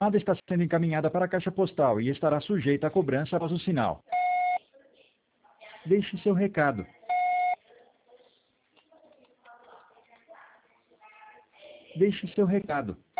chamada está sendo encaminhada para a caixa postal e estará sujeita a cobrança após o sinal. Deixe seu recado. Deixe seu recado.